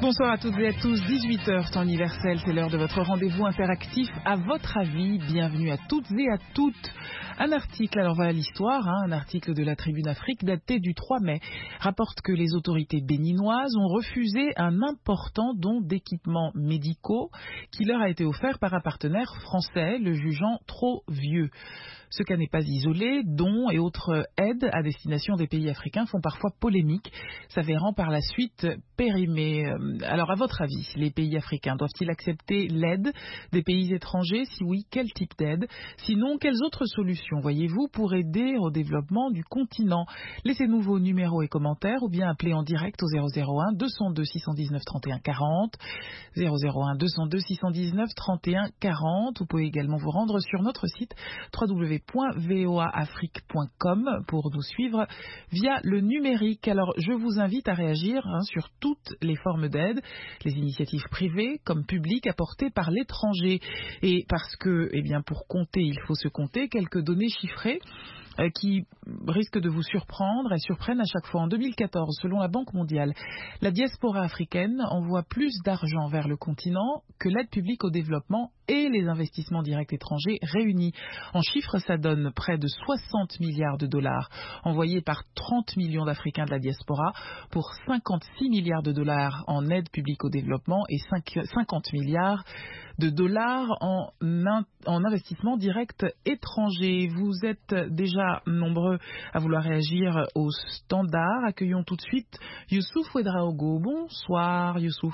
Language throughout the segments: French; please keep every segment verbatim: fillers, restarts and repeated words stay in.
Bonsoir à toutes et à tous, dix-huit heures temps universel, c'est l'heure de votre rendez-vous interactif. À votre avis, bienvenue à toutes et à toutes. Un article, alors voilà l'histoire, hein, un article de la Tribune Afrique daté du trois mai, rapporte que les autorités béninoises ont refusé un important don d'équipements médicaux qui leur a été offert par un partenaire français, le jugeant trop vieux. Ce cas n'est pas isolé, dons et autres aides à destination des pays africains font parfois polémique, s'avérant par la suite périmés. Alors à votre avis, les pays africains doivent-ils accepter l'aide des pays étrangers? Si oui, quel type d'aide? Sinon, quelles autres solutions voyez-vous pour aider au développement du continent? Laissez-nous vos numéros et commentaires ou bien appelez en direct au zéro zéro un deux cent deux six cent dix-neuf trente et un quarante, zéro zéro un deux cent deux six cent dix-neuf trente et un quarante. Vous pouvez également vous rendre sur notre site w w w point v o a afrique point com pour nous suivre via le numérique. Alors je vous invite à réagir hein, sur toutes les formes d'aide, les initiatives privées comme publiques apportées par l'étranger. Et parce que, eh bien, pour compter, il faut se compter, quelques données chiffrées euh, qui risquent de vous surprendre. Elles surprennent à chaque fois. En deux mille quatorze, selon la Banque mondiale, la diaspora africaine envoie plus d'argent vers le continent que l'aide publique au développement et les investissements directs étrangers réunis. En chiffres, ça donne près de soixante milliards de dollars envoyés par trente millions d'Africains de la diaspora pour cinquante-six milliards de dollars en aide publique au développement et cinquante milliards de dollars en, in, en investissement direct étranger. Vous êtes déjà nombreux à vouloir réagir au standard. Accueillons tout de suite Youssouf Ouedraogo. Bonsoir Youssouf.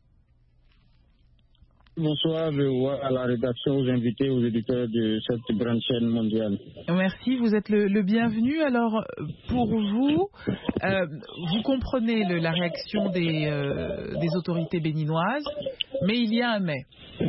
Bonsoir à la rédaction, aux invités, aux éditeurs de cette grande chaîne mondiale. Merci, vous êtes le, le bienvenu. Alors, pour vous, euh, vous comprenez le, la réaction des, euh, des autorités béninoises, mais il y a un mais.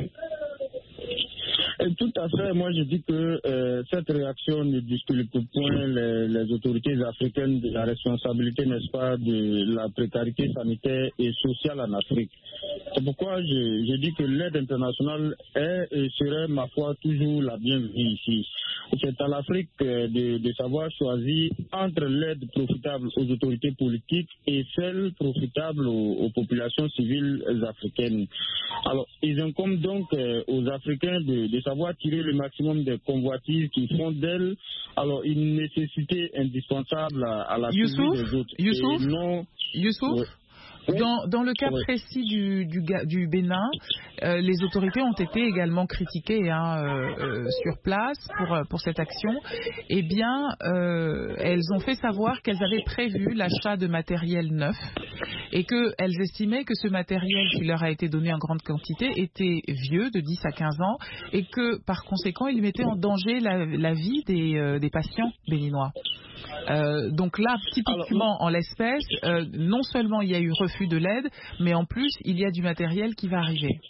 Tout à fait. Moi, je dis que euh, cette réaction ne discute point les, les autorités africaines de la responsabilité, n'est-ce pas, de la précarité sanitaire et sociale en Afrique. C'est pourquoi je, je dis que l'aide internationale est et serait, ma foi, toujours la bienvenue ici. C'est à l'Afrique de, de savoir choisir entre l'aide profitable aux autorités politiques et celle profitable aux, aux populations civiles africaines. Alors, ils incombe donc euh, aux Africains de, de savoir tirer le maximum des convoitises qui font d'elles alors une nécessité indispensable à, à la survie des autres. Youssouf, et non... Youssouf, oui. Dans, dans le cas oui. précis du, du, du Bénin, euh, les autorités ont été également critiquées hein, euh, euh, sur place pour, pour cette action. Eh bien, euh, elles ont fait savoir qu'elles avaient prévu l'achat de matériel neuf et qu'elles estimaient que ce matériel qui leur a été donné en grande quantité était vieux, de dix à quinze ans, et que par conséquent, il mettait en danger la, la vie des, euh, des patients béninois. Euh, donc là, typiquement en l'espèce, euh, non seulement il y a eu refus de l'aide, mais en plus il y a du matériel qui va arriver.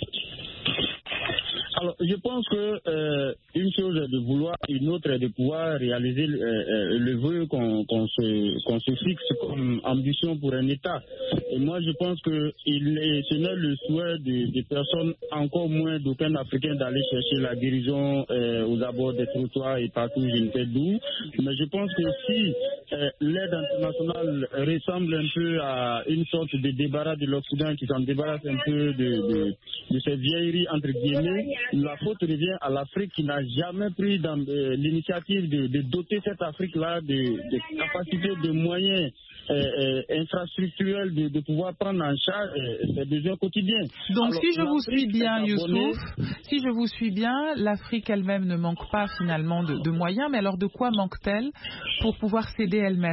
Alors, je pense que euh, une chose est de vouloir, une autre est de pouvoir réaliser euh, le vœu qu'on, qu'on, se, qu'on se fixe comme ambition pour un État. Et moi, je pense que il est, ce n'est le souhait des de personnes, encore moins d'aucun Africain, d'aller chercher la guérison euh, aux abords des trottoirs et partout, je ne sais d'où. Mais je pense que si euh, l'aide internationale ressemble un peu à une sorte de débarras de l'Occident qui s'en débarrasse un peu de, de, de ces vieilleries, entre guillemets, la faute revient à l'Afrique qui n'a jamais pris dans, euh, l'initiative de, de doter cette Afrique-là de, de capacités, de moyens euh, euh, infrastructurels de, de pouvoir prendre en charge euh, ses besoins quotidiens. Donc Alors, si je vous suis bien, abonnée... Youssouf, si je vous suis bien, l'Afrique elle-même ne manque pas finalement de, de moyens, mais alors de quoi manque-t-elle pour pouvoir s'aider elle-même ?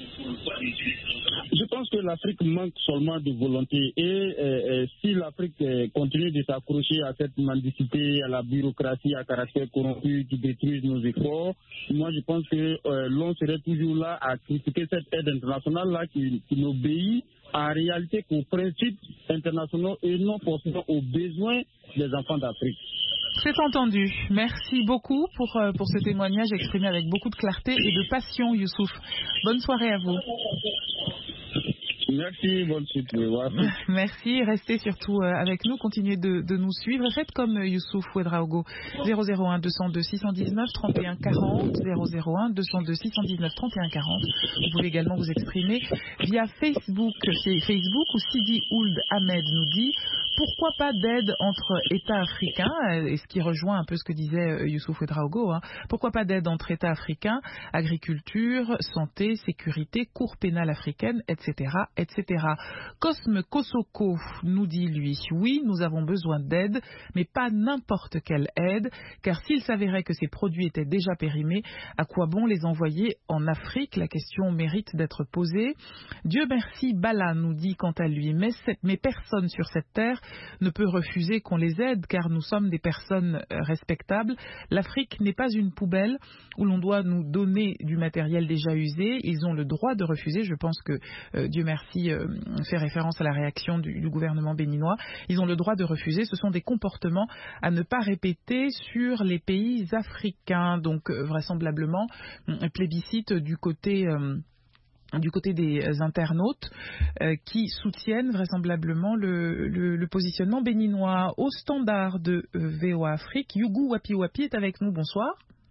Je pense que l'Afrique manque seulement de volonté et euh, euh, si l'Afrique euh, continue de s'accrocher à cette mendicité, à la bureaucratie à caractère corrompu qui détruit nos efforts, moi je pense que euh, l'on serait toujours là à critiquer cette aide internationale-là qui, qui n'obéit en réalité qu'aux principes internationaux et non forcément aux besoins des enfants d'Afrique. C'est entendu. Merci beaucoup pour, euh, pour ce témoignage exprimé avec beaucoup de clarté et de passion, Youssouf. Bonne soirée à vous. Merci, bonne suite. Merci, restez surtout avec nous, continuez de, de nous suivre. Faites comme Youssouf Ouedraogo, zéro zéro un deux cent deux six cent dix-neuf trente et un quarante, zéro zéro un deux cent deux six cent dix-neuf trente et un quarante. Vous pouvez également vous exprimer via Facebook. C'est Facebook où Sidi Ould Ahmed nous dit pourquoi pas d'aide entre États africains, et ce qui rejoint un peu ce que disait Youssouf Ouedraogo, hein. Pourquoi pas d'aide entre États africains, agriculture, santé, sécurité, cour pénale africaine, et cetera, et cetera. Cosme Kosoko nous dit, lui, oui, nous avons besoin d'aide, mais pas n'importe quelle aide, car s'il s'avérait que ces produits étaient déjà périmés, à quoi bon les envoyer en Afrique? La question mérite d'être posée. Dieu merci, Bala nous dit quant à lui, mais, cette, mais personne sur cette terre ne peut refuser qu'on les aide, car nous sommes des personnes respectables. L'Afrique n'est pas une poubelle où l'on doit nous donner du matériel déjà usé. Ils ont le droit de refuser. Je pense que euh, Dieu merci euh, fait référence à la réaction du, du gouvernement béninois. Ils ont le droit de refuser. Ce sont des comportements à ne pas répéter sur les pays africains. Donc euh, vraisemblablement plébiscite du côté euh, du côté des internautes euh, qui soutiennent vraisemblablement le, le, le positionnement béninois. Au standard de euh, V O A Afrique, Yougou Wapi Wapi est avec nous. Bonsoir.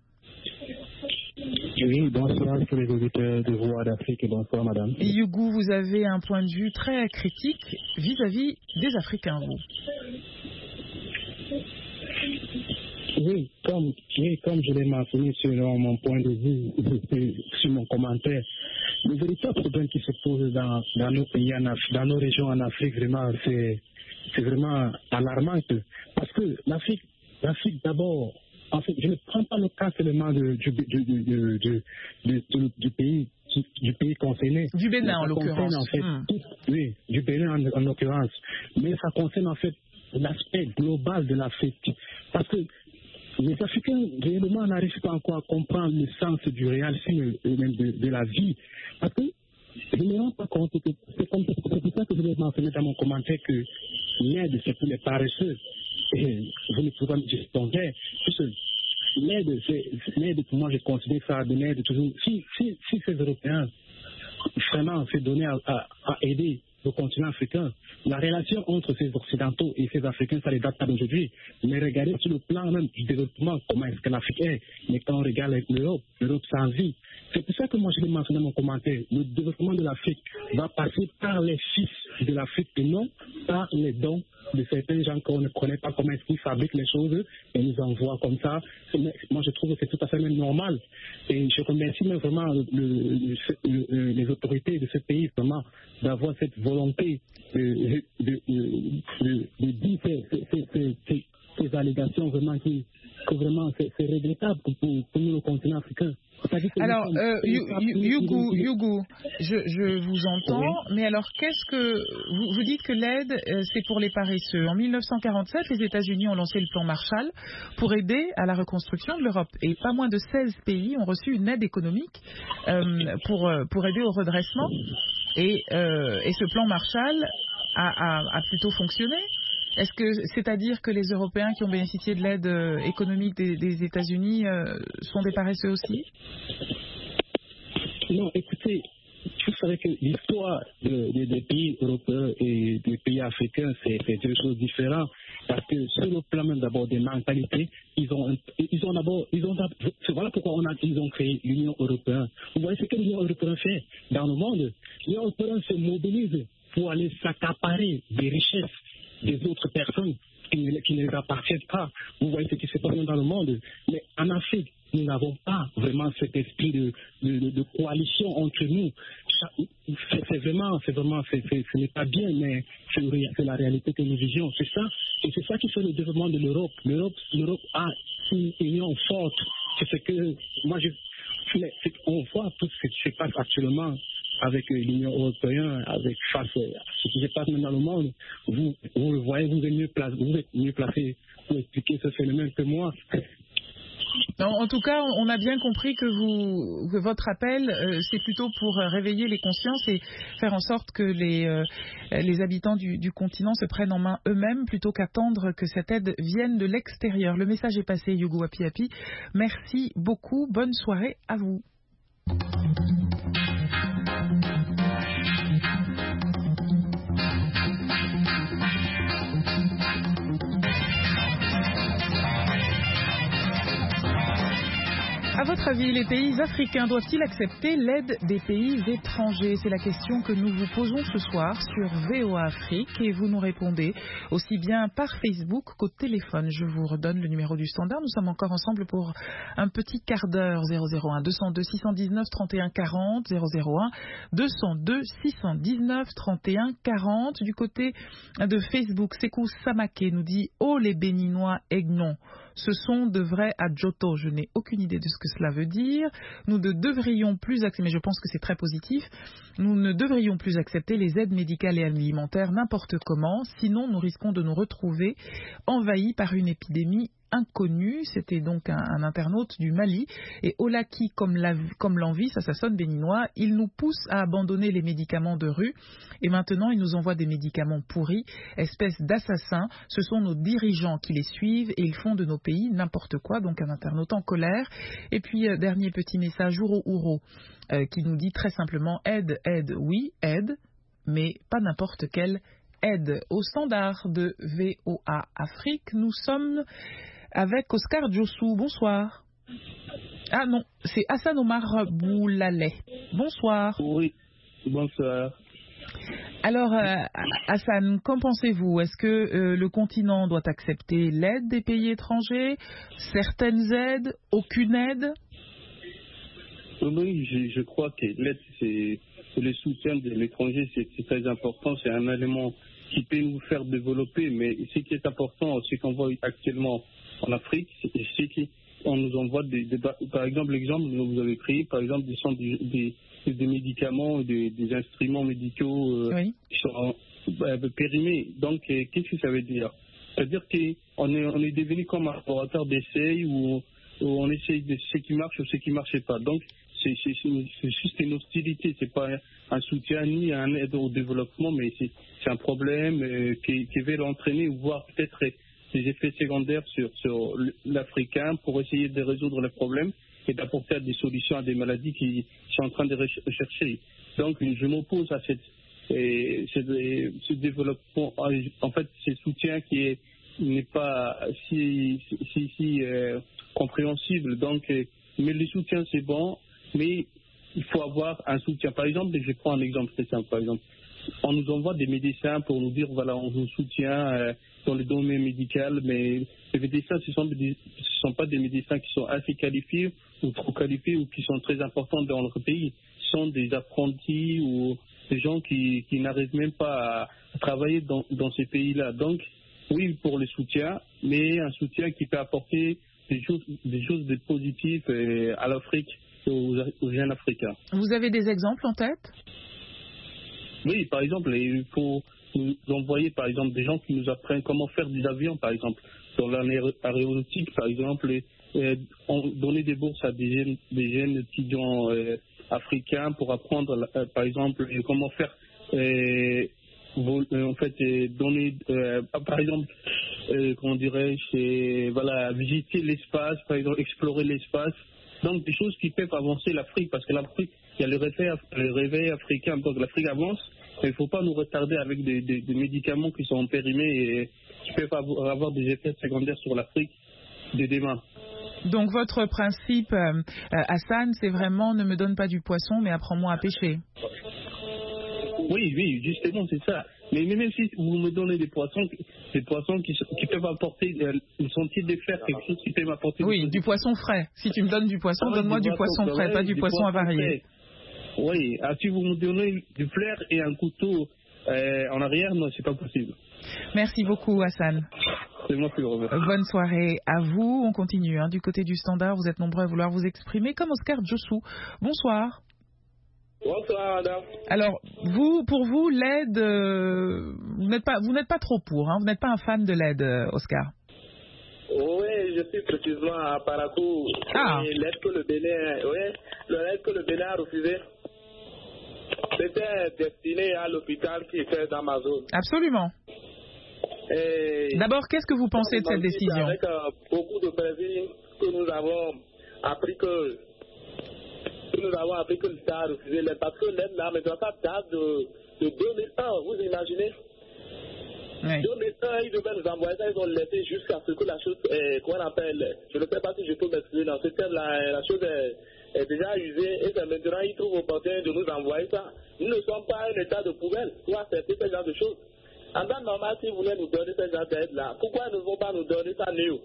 Oui, bonsoir tous les auditeurs de Voix d'Afrique et bonsoir madame. Yougou, vous avez un point de vue très critique vis-à-vis des Africains, vous. Oui, comme, oui, comme je l'ai mentionné sur mon point de vue, sur mon commentaire, le véritable problème qui se pose dans, dans nos pays, en Afrique, dans nos régions en Afrique, vraiment, c'est, c'est vraiment alarmant. Parce que l'Afrique, l'Afrique d'abord, en fait, je ne prends pas le cas seulement de, du, du, du, du, du, du, du pays. Du pays concerné. Du Bénin en l'occurrence. En fait, hum. tout, oui, du Bénin en, en l'occurrence. Mais ça concerne en fait l'aspect global de l'Afrique. Parce que les Africains, réellement, n'arrivent pas encore à comprendre le sens du réalisme et même de, de la vie. Parce que je ne me rends pas compte que c'est comme c'est pour ça que je l'ai mentionné dans mon commentaire que l'aide, c'est pour les paresseux. Et je ne peux pas me dire ton verre. L'aide, c'est, l'aide, pour moi, je considère ça de l'aide toujours. Si, si, si ces Européens, vraiment, se donner à, à, à aider le continent africain, la relation entre ces Occidentaux et ces Africains, ça ne date pas d'aujourd'hui. Mais regardez sur le plan même du développement, comment est-ce que l'Afrique est. Mais quand on regarde l'Europe, l'Europe sans vie. C'est pour ça que moi, je l'ai mentionné dans mon commentaire. Le développement de l'Afrique va passer par les fils de l'Afrique et non par les dons de certains gens qu'on ne connaît pas comment est-ce qu'ils fabriquent les choses et nous envoient comme ça. Moi, je trouve que c'est tout à fait même normal. Et je remercie même vraiment le, le, le, les autorités de ce pays vraiment d'avoir cette volonté de, de, de, de, de dire ces, ces, ces, ces, ces allégations vraiment qui, que vraiment c'est, c'est regrettable pour, pour nous, le continent africain. Alors, euh, Yougou, Yougou, je, je vous entends, oui. Mais alors qu'est-ce que... Vous, vous dites que l'aide, euh, c'est pour les paresseux. En mille neuf cent quarante-sept, les États-Unis ont lancé le plan Marshall pour aider à la reconstruction de l'Europe. Et pas moins de seize pays ont reçu une aide économique euh, pour, pour aider au redressement. Et, euh, et ce plan Marshall a, a, a plutôt fonctionné. Est-ce que, c'est-à-dire que les Européens qui ont bénéficié de l'aide euh, économique des, des États-Unis euh, sont des paresseux aussi? Non, écoutez, vous savez que l'histoire de, de, des pays européens et des pays africains, c'est, c'est deux choses différentes. Parce que sur le plan même d'abord des mentalités, ils ont, ils ont d'abord, ils ont d'abord, voilà pourquoi on a, ils ont créé l'Union européenne. Vous voyez ce que l'Union européenne fait dans le monde. L'Union européenne se mobilise pour aller s'accaparer des richesses des autres personnes qui ne, qui ne les appartiennent pas. Vous voyez ce qui se passe dans le monde. Mais en Afrique, nous n'avons pas vraiment cet esprit de, de, de, de coalition entre nous. C'est, c'est vraiment, c'est vraiment, c'est, c'est, ce n'est pas bien, mais c'est, c'est la réalité que nous vivions. C'est ça, et c'est ça qui fait le développement de l'Europe. L'Europe, l'Europe a une union forte. C'est ce que moi je, on voit tout ce qui se passe actuellement avec l'Union européenne, avec face à ce qui se passe dans le monde. Vous, vous le voyez, vous êtes mieux placé, vous êtes mieux placé pour expliquer ce phénomène que moi. Non, en tout cas, on a bien compris que, vous, que votre appel, euh, c'est plutôt pour réveiller les consciences et faire en sorte que les, euh, les habitants du, du continent se prennent en main eux-mêmes plutôt qu'attendre que cette aide vienne de l'extérieur. Le message est passé, Yougou Wapi Wapi. Merci beaucoup. Bonne soirée à vous. À votre avis, les pays africains doivent-ils accepter l'aide des pays étrangers? C'est la question que nous vous posons ce soir sur V O A Afrique et vous nous répondez aussi bien par Facebook qu'au téléphone. Je vous redonne le numéro du standard. Nous sommes encore ensemble pour un petit quart d'heure. zéro zéro un deux cent deux six cent dix-neuf trente et un quarante, zéro zéro un deux cent deux six cent dix-neuf trente et un quarante. Du côté de Facebook, Sekou Samake nous dit « Oh les Béninois Aignon, ce sont de vrais adjoto ». Je n'ai aucune idée de ce que cela veut dire. Nous ne devrions plus accepter, mais je pense que c'est très positif, nous ne devrions plus accepter les aides médicales et alimentaires n'importe comment, sinon nous risquons de nous retrouver envahis par une épidémie inconnue. C'était donc un, un internaute du Mali. Et Olaki, comme, la, comme l'envie, ça, ça sonne béninois, il nous pousse à abandonner les médicaments de rue et maintenant il nous envoie des médicaments pourris, espèce d'assassins. Ce sont nos dirigeants qui les suivent et ils font de nos pays n'importe quoi. Donc un internaute en colère. Et puis euh, dernier petit message, Ouro Ouro, euh, qui nous dit très simplement aide, aide, oui, aide, mais pas n'importe quelle aide. Au standard de V O A Afrique, nous sommes avec Oscar Djossou. Bonsoir. Ah non, c'est Hassan Omar Boulaleh. Bonsoir. Oui, bonsoir. Alors, euh, Hassan, qu'en pensez-vous? Est-ce que euh, le continent doit accepter l'aide des pays étrangers? Certaines aides? Aucune aide? Oui, je, je crois que l'aide, c'est le soutien de l'étranger, c'est, c'est très important. C'est un élément qui peut nous faire développer. Mais ce qui est important, ce qu'on voit actuellement en Afrique, c'est qu'on nous envoie des, des, par exemple, l'exemple que vous avez pris, par exemple, des, des, des, des médicaments, des, des instruments médicaux euh, oui. qui sont euh, périmés. Donc, euh, qu'est-ce que ça veut dire? Ça veut dire qu'on est, on est devenu comme un laboratoire d'essai où, où on essaye de ce qui marche ou ce qui ne marche pas. Donc, c'est, c'est, c'est juste une hostilité, c'est pas un soutien ni un aide au développement, mais c'est, c'est un problème euh, qui, qui va l'entraîner, voire peut-être des effets secondaires sur, sur l'Africain pour essayer de résoudre les problèmes et d'apporter des solutions à des maladies qui sont en train de rechercher. Donc, je m'oppose à cette, et, ce, ce développement, en fait, ce soutien qui est, n'est pas si, si, si euh, compréhensible. Donc, mais le soutien, c'est bon, mais il faut avoir un soutien. Par exemple, je prends un exemple très simple, par exemple. On nous envoie des médecins pour nous dire, voilà, on vous soutient euh, dans le domaine médical, mais les médecins, ce ne sont, sont pas des médecins qui sont assez qualifiés ou trop qualifiés ou qui sont très importants dans notre pays. Ce sont des apprentis ou des gens qui, qui n'arrivent même pas à travailler dans, dans ces pays-là. Donc, oui, pour le soutien, mais un soutien qui peut apporter des choses, des choses de positives euh, à l'Afrique et aux, aux jeunes Africains. Vous avez des exemples en tête? Oui, par exemple, il faut nous envoyer, par exemple, des gens qui nous apprennent comment faire des avions, par exemple, dans l'aéronautique, par exemple, et, et donner des bourses à des jeunes, des jeunes étudiants euh, africains pour apprendre, euh, par exemple, comment faire, euh, vos, euh, en fait, euh, donner, euh, par exemple, euh, comment dirais-je, voilà, visiter l'espace, par exemple, explorer l'espace. Donc, des choses qui peuvent avancer l'Afrique, parce que l'Afrique, il y a le réveil, le réveil africain, donc l'Afrique avance, mais il ne faut pas nous retarder avec des, des, des médicaments qui sont périmés et qui peuvent avoir, avoir des effets secondaires sur l'Afrique de demain. Donc, votre principe, euh, Hassan, c'est vraiment ne me donne pas du poisson, mais apprends-moi à pêcher. Oui, oui, justement, c'est ça. Mais même si vous me donnez des poissons, des poissons qui, qui peuvent apporter une sentier de fer, quelque chose qui peut m'apporter... Oui, du, du poisson frais. Si tu me donnes du poisson, ah, donne-moi du, du poisson frais, pas du, du poisson avarié. Oui, ah, si vous me donnez du flair et un couteau euh, en arrière, non, c'est pas possible. Merci beaucoup, Hassan. C'est moi qui le remercie. Bonne soirée à vous. On continue. Hein. Du côté du standard, vous êtes nombreux à vouloir vous exprimer, comme Oscar Djossou. Bonsoir. Bonsoir, madame. Alors, vous, pour vous, l'aide, euh, vous n'êtes pas, vous n'êtes pas trop pour, hein, vous n'êtes pas un fan de l'aide, euh, Oscar. Oui, je suis précisément à Parakou. Ah. Et l'aide que le Bénin, oui, l'aide que le Bénin a refusée, c'était destiné à l'hôpital qui était dans ma zone. Absolument. Et d'abord, qu'est-ce que vous pensez de cette décision? Avec euh, beaucoup de prévisions que nous avons appris que nous avons appris que l'État a refusé l'aide, parce que l'aide là, maintenant, ça date de, de deux mille un, vous imaginez? Oui. Donc, eux, ils devaient nous envoyer ça, ils ont laissé jusqu'à ce que la chose, euh, qu'on appelle, je ne sais pas si je peux m'exprimer dans ce terme, la, la chose est, est déjà usée, et c'est maintenant, ils trouvent opportun de nous envoyer ça. Nous ne sommes pas un état de poubelle pour accepter ce genre de choses. En temps normal, si vous voulez nous donner ce genre d'aide-là, pourquoi ne vont pas nous donner ça néo?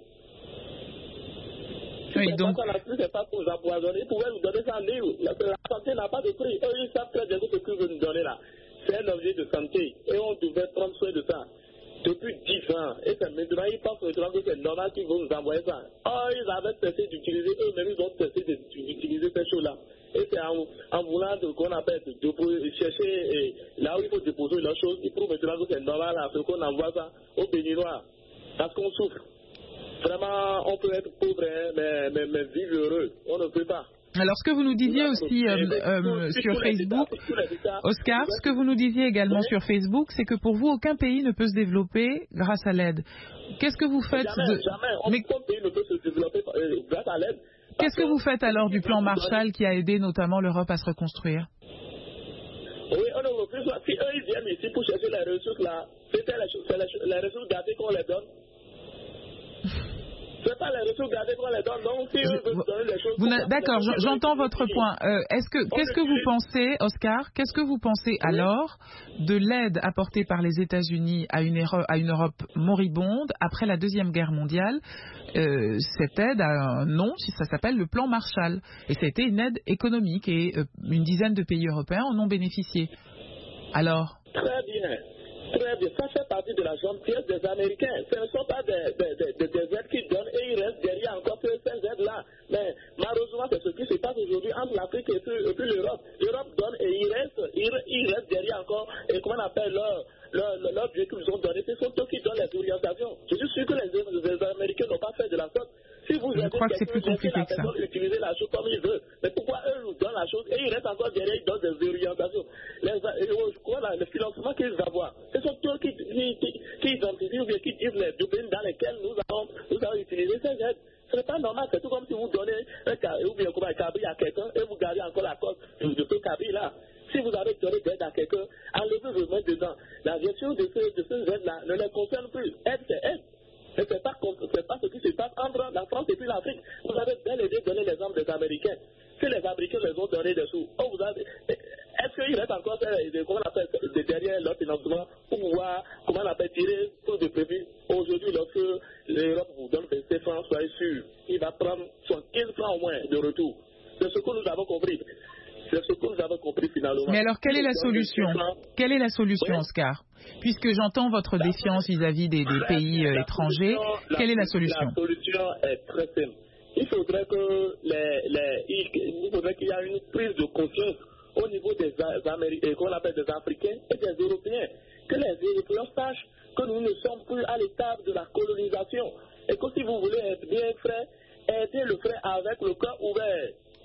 Oui, c'est donc... pas ça, c'est pas pour nous empoisonner, ils pouvaient nous donner ça néo. La, la santé n'a pas de prix. Eux, ils savent très bien que ce qu'ils veulent nous donner là, c'est un objet de santé. Et on devait prendre soin de ça depuis dix ans. Et c'est maintenant, ils pensent maintenant que c'est normal qu'ils vont nous envoyer ça. Oh, ils avaient cessé d'utiliser, eux-mêmes, ils ont cessé d'utiliser ces choses-là. Et c'est en, en voulant de, qu'on appelle de, de, de chercher et là où il faut déposer leurs choses, ils prouvent maintenant que c'est normal à ce qu'on envoie ça aux Béninois. Parce qu'on souffre. Vraiment, on peut être pauvre, hein, mais, mais, mais vivre heureux. On ne peut pas. Alors, ce que vous nous disiez aussi euh, euh, sur Facebook, Oscar, ce que vous nous disiez également sur Facebook, c'est que pour vous, aucun pays ne peut se développer grâce à l'aide. Qu'est-ce que vous faites Jamais, de... jamais. Aucun pays ne peut se développer grâce à l'aide. Qu'est-ce que vous faites alors du plan Marshall qui a aidé notamment l'Europe à se reconstruire? Oui, on ne veut plus. Si eux, ils viennent ici pour chercher les ressources là, c'est les, les, les ressources gardées qu'on les donne. C'est pas les ressources gardées qu'on les donne. Donc, si eux veulent donner les choses... D'accord, j'entends votre point. Euh, est-ce que, qu'est-ce que vous pensez, Oscar, qu'est-ce que vous pensez alors de l'aide apportée par les États-Unis à une, à une Europe moribonde après la Deuxième Guerre mondiale? Euh, cette aide a un nom, ça s'appelle le plan Marshall. Et ça a été une aide économique et euh, une dizaine de pays européens en ont bénéficié. Alors? Très bien. Très bien, ça fait partie de la gentillesse des Américains. Ce ne sont pas des, des, des, des aides qu'ils donnent et ils restent derrière encore ces aides-là. Mais malheureusement, c'est ce qui se passe aujourd'hui entre l'Afrique et puis, et puis l'Europe. L'Europe donne et ils restent, ils, ils restent derrière encore. Et comment on appelle leur, leur, leur, leur budget qu'ils ont donné, ce sont eux qui donnent les orientations. Je suis sûr que les, les Américains n'ont pas fait de la sorte. Si vous Je crois que c'est plus compliqué que ça. Utiliser la chose comme ils veulent. Mais pourquoi eux nous donnent la chose et ils restent encore derrière, ils donnent des orientations. Les, je crois là, le financement qu'ils avoir, ce sont eux qui, qui, qui, qui identifient ou bien qui disent les domaines dans lesquels nous allons, nous allons utiliser ces aides. Ce n'est pas normal, c'est tout comme si vous donnez un, ou bien comme un cabri à quelqu'un et vous gardez encore la cause de, de ce cabri-là. Si vous avez donné d'aide à quelqu'un, enlevez vos mains dedans. La gestion de, ce, de ces aides-là ne les concerne plus. Aide, c'est aide. Et ce n'est pas, pas ce qui se passe entre la France et puis l'Afrique. Vous avez bel et bien donné l'exemple des Américains. Si les Américains les ont donné des sous, oh, vous avez, est-ce qu'il reste encore de, comment on appelle, de derrière leur financement pour pouvoir, comment on appelle, tirer tout de prévu? Aujourd'hui, lorsque l'Europe vous donne vingt francs, soyez sûr, il va prendre quinze francs au moins de retour. C'est ce que nous avons compris. C'est ce que nous avons compris finalement. Mais alors, quelle est la solution? Quelle est la solution, Oscar? Puisque j'entends votre défiance vis-à-vis des, des pays euh, étrangers, quelle est la solution? La solution est très simple. Il faudrait que les, les, il faudrait qu'il y ait une prise de conscience au niveau des Américains, qu'on appelle des Africains et des Européens, que les Européens sachent que nous ne sommes plus à l'étape de la colonisation et que si vous voulez être bien frais, aidez le frère avec le cœur ouvert.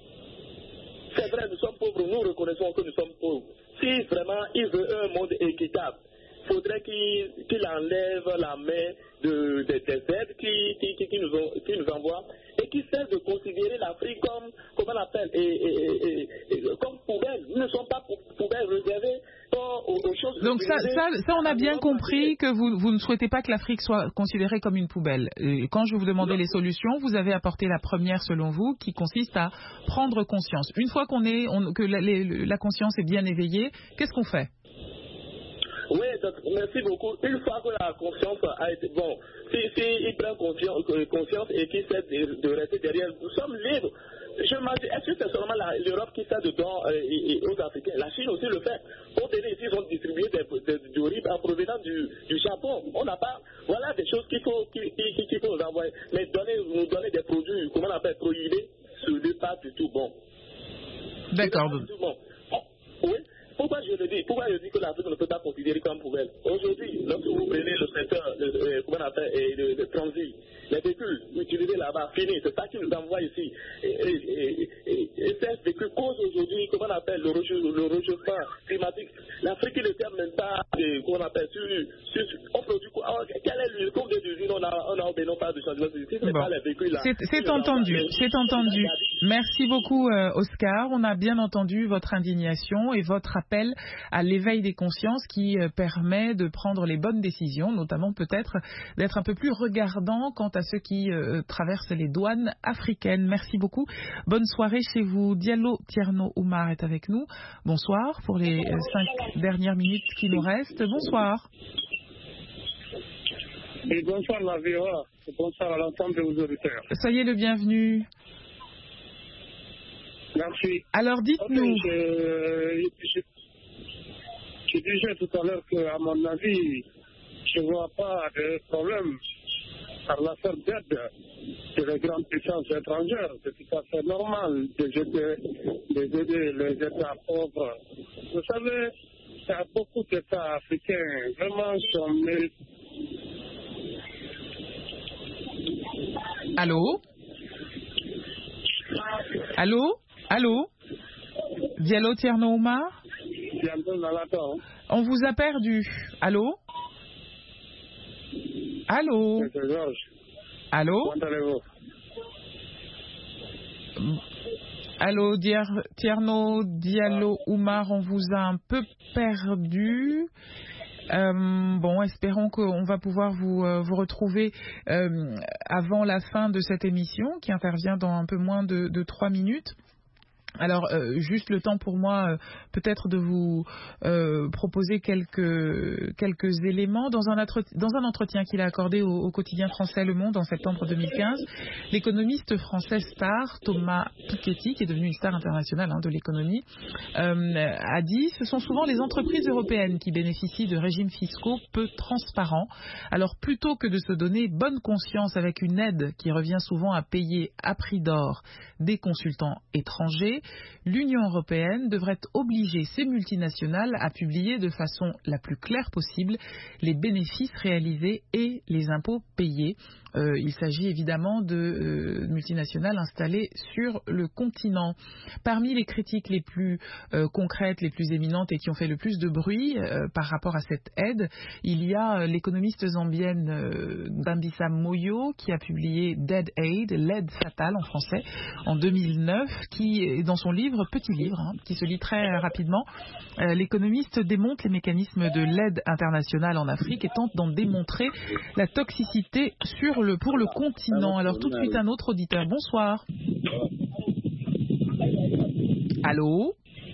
C'est vrai, nous sommes pauvres, nous reconnaissons que nous sommes pauvres. Si vraiment il veut un monde équitable, il faudrait qu'il qu'il enlève la main de, de, des aides qui, qui, qui, qui, nous ont, qui nous envoient et qui cesse de considérer l'Afrique comme, comment on appelle, et, et, et, et, comme poubelle. Nous ne sommes pas poubelles réservées aux, aux choses. Donc ça, ça, ça, on a bien compris que vous, vous ne souhaitez pas que l'Afrique soit considérée comme une poubelle. Et quand je vous demandais les solutions, vous avez apporté la première, selon vous, qui consiste à prendre conscience. Une fois qu'on est, on, que la, les, la conscience est bien éveillée, qu'est-ce qu'on fait? Oui, donc, merci beaucoup. Une fois que la conscience a été... Bon, si, si il prend conscience, conscience et qu'il sait de, de rester derrière, nous sommes libres. Je m'imagine, est-ce que c'est seulement l'Europe qui fait dedans euh, et, et aux Africains? La Chine aussi le fait. Au délai, ici, ils ont distribué des, des, du riz en provenant du, du Japon. On n'a pas... Voilà des choses qu'il faut, qu'il, qu'il, qu'il faut nous envoyer. Mais donner, nous donner des produits, comment on appelle, prohibés, ce n'est pas du tout bon. D'accord. Bon. Oui. Pourquoi je le dis? Pourquoi je dis que l'Afrique ne peut pas considérer comme poubelle? Aujourd'hui, lorsque vous prenez le secteur, le, euh, comment on appelle, et le, le transit, les véhicules utilisés là-bas, fini, c'est ça qui nous envoie ici. Et, et, et, et, et ces véhicules causent aujourd'hui, comment on appelle, le, le réchauffement climatique. L'Afrique ne tient même pas, de, comment on appelle, sur, sur, on produit quoi? Quel est le cours de l'usine on a, on a au Bénin pas de changement climatique. C'est bon. pas les véhicules là. C'est, c'est entendu, c'est entendu. Merci beaucoup, euh, Oscar. On a bien entendu votre indignation et votre appel à l'éveil des consciences qui euh, permet de prendre les bonnes décisions, notamment peut-être d'être un peu plus regardant quant à ceux qui euh, traversent les douanes africaines. Merci beaucoup. Bonne soirée chez vous. Diallo Tierno Oumar est avec nous. Bonsoir pour les euh, cinq dernières minutes qui nous restent. Bonsoir. Et bonsoir la V O A, et bonsoir à l'ensemble de vos auditeurs. Soyez le bienvenu. Merci. Alors dites-nous. Okay, je, je, je disais tout à l'heure qu'à mon avis, je ne vois pas de problème par l'affaire d'aide de les grandes puissances étrangères. C'est tout à fait normal de jeter, d'aider les États pauvres. Vous savez, il y a beaucoup d'États africains vraiment qui ont mérité. Allô? Allô? Allô? Diallo Tierno Oumar? On vous a perdu. Allô? Allô? Allô? Allô, Tierno Diallo Oumar, on vous a un peu perdu. Euh, bon, espérons qu'on va pouvoir vous, euh, vous retrouver euh, avant la fin de cette émission qui intervient dans un peu moins de, de trois minutes. Alors, euh, juste le temps pour moi, euh, peut-être de vous euh, proposer quelques quelques éléments. Dans un, dans un entretien qu'il a accordé au, au quotidien français Le Monde en septembre deux mille quinze, l'économiste français star Thomas Piketty, qui est devenu une star internationale hein, de l'économie, euh, a dit « Ce sont souvent les entreprises européennes qui bénéficient de régimes fiscaux peu transparents. Alors, plutôt que de se donner bonne conscience avec une aide qui revient souvent à payer à prix d'or des consultants étrangers, l'Union européenne devrait obliger ces multinationales à publier de façon la plus claire possible les bénéfices réalisés et les impôts payés. Euh, il s'agit évidemment de euh, multinationales installées sur le continent. Parmi les critiques les plus euh, concrètes, les plus éminentes et qui ont fait le plus de bruit euh, par rapport à cette aide, il y a euh, l'économiste zambienne euh, Dambisa Moyo qui a publié Dead Aid, l'aide fatale en français, en deux mille neuf, qui est dans son livre, petit livre, hein, qui se lit très rapidement. Euh, l'économiste démonte les mécanismes de l'aide internationale en Afrique et tente d'en démontrer la toxicité sur le, pour le continent. Alors tout de suite un autre auditeur. Bonsoir. Allô?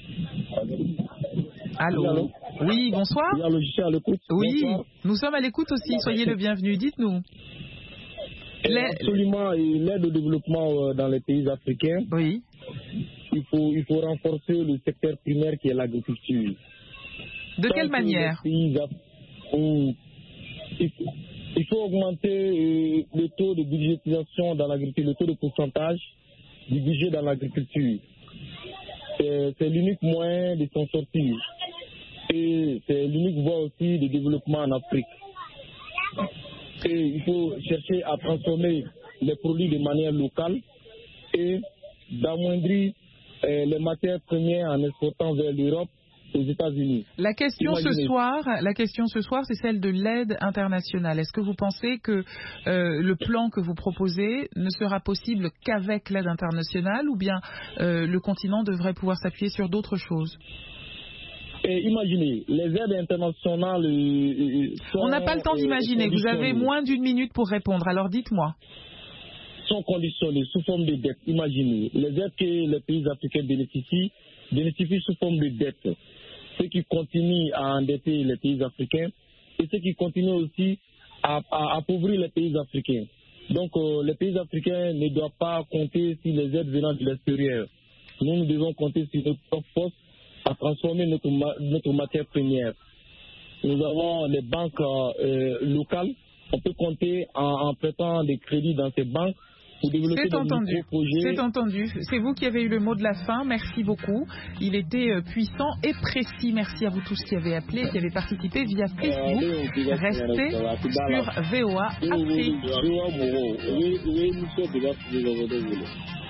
Allô? Allô? Oui, bonsoir. Oui, nous sommes à l'écoute aussi. Soyez le bienvenu. Dites-nous. Absolument, l'aide au développement dans les pays africains. Oui. Il faut, il faut renforcer le secteur primaire qui est l'agriculture. De Tant quelle manière pays où il, faut, il faut augmenter euh, le taux de budgétisation dans l'agriculture, le taux de pourcentage du budget dans l'agriculture. C'est, c'est l'unique moyen de s'en sortir. Et c'est l'unique voie aussi de développement en Afrique. Et il faut chercher à transformer les produits de manière locale et d'amoindrir euh, les matières premières en exportant vers l'Europe, aux États-Unis. La question Imaginez. ce soir, la question ce soir, c'est celle de l'aide internationale. Est-ce que vous pensez que euh, le plan que vous proposez ne sera possible qu'avec l'aide internationale, ou bien euh, le continent devrait pouvoir s'appuyer sur d'autres choses? Et imaginez, les aides internationales... Euh, sont, On n'a pas le temps d'imaginer. Vous avez moins d'une minute pour répondre. Alors dites-moi. Sont conditionnées sous forme de dette. Imaginez, les aides que les pays africains bénéficient, bénéficient sous forme de dette. Ceux qui continuent à endetter les pays africains et ceux qui continuent aussi à, à appauvrir les pays africains. Donc euh, les pays africains ne doivent pas compter sur les aides venant de l'extérieur. Nous, nous devons compter sur notre propre force à transformer notre, notre matière première. Nous avons les banques euh, locales. On peut compter en, en prêtant des crédits dans ces banques pour développer des micro-projets. C'est entendu. C'est vous qui avez eu le mot de la fin. Merci beaucoup. Il était puissant et précis. Merci à vous tous qui avez appelé, qui avez participé via Facebook. Restez sur V O A Afrique.